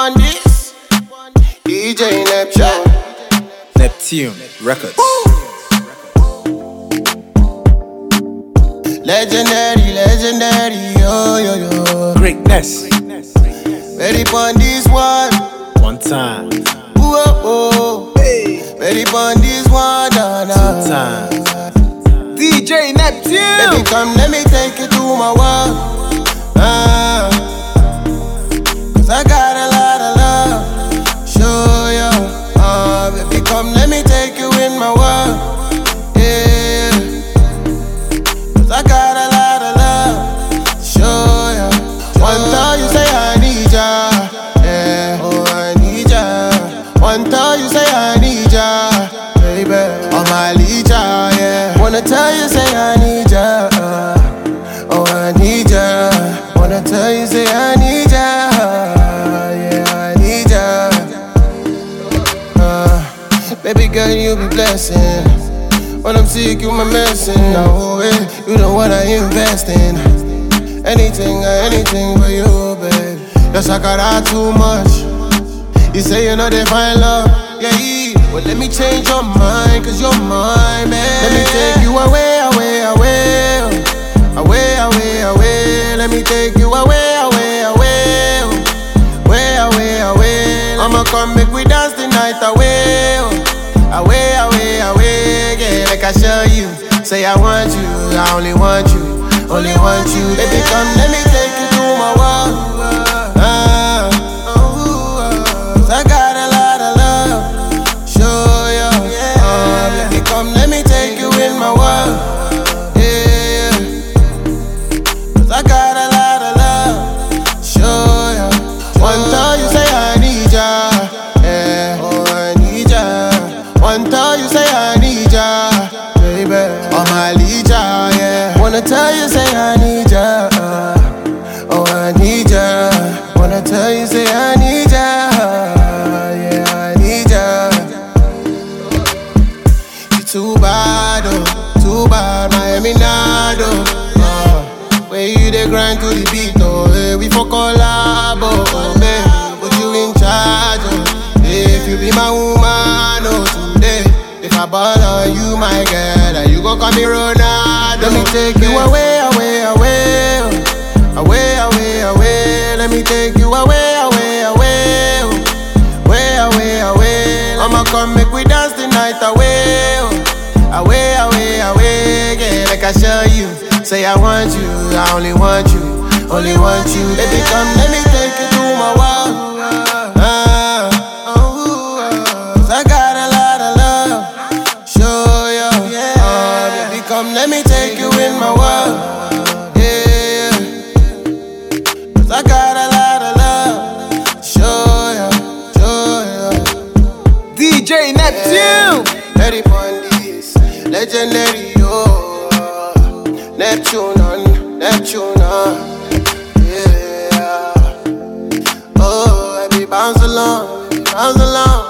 on this. DJ Neptune Records. Legendary, yo. Greatness. Ready on this one. One time. Ready on this one. Two times. DJ Neptune. Baby, come, let me take you to my world. Cause I got a lot of love. Show you. Baby, come, let me take you in my world. Yeah. Cause I got a lot of love. Show you. One time you say I need ya. Yeah. Oh, I need ya. One time you say I need ya. Baby, oh my leader, yeah. Wanna tell you, say I need ya. Oh, I need ya. Wanna tell you, say I need ya. Yeah, I need ya. Baby girl, you be blessing. When I'm sick, you my medicine. No way, you know what I invest in. Anything for you, babe. Yes, I got out too much. You say you know they find love, yeah. Well, let me change your mind, cause you're mine, man. Let me take you away. Let me take you away. I'ma come make we dance the night away. Yeah, like I show you. Say I want you, I only want you. Baby, come, let me take you to my world. I got a lot of love. Show you. Baby, come, let me take you in my world. Yeah. Cause I got a lot of love. Show you. One time you say I need ya. Yeah. Oh, I need ya. One time you say I need ya. Baby, oh my leader, yeah. Wanna tell you, say I need ya. Oh, I need ya. Wanna tell you, say I need ya. Yeah, I need ya. You too bad, Miami Nado. Where you dey grind to the beat, oh, hey, we for collab, oh, babe. Put you in charge, oh, if you be my woman, oh, today. If I ball on you, my girl, and you gon' call me Ronaldo. Let me take you away. Let me take you away. I'ma come make we dance the night away. Yeah, like I show you. Say I want you, I only want you. Baby, come, let me take you to my world. I got a lot of love. Show you. Baby, come, let me take you in my world. Yeah. Cause I got a lot of love. Show you. DJ Neptune. Ready for this. Legendary, yo. Neptune on. Yeah. Oh, baby, bounce along.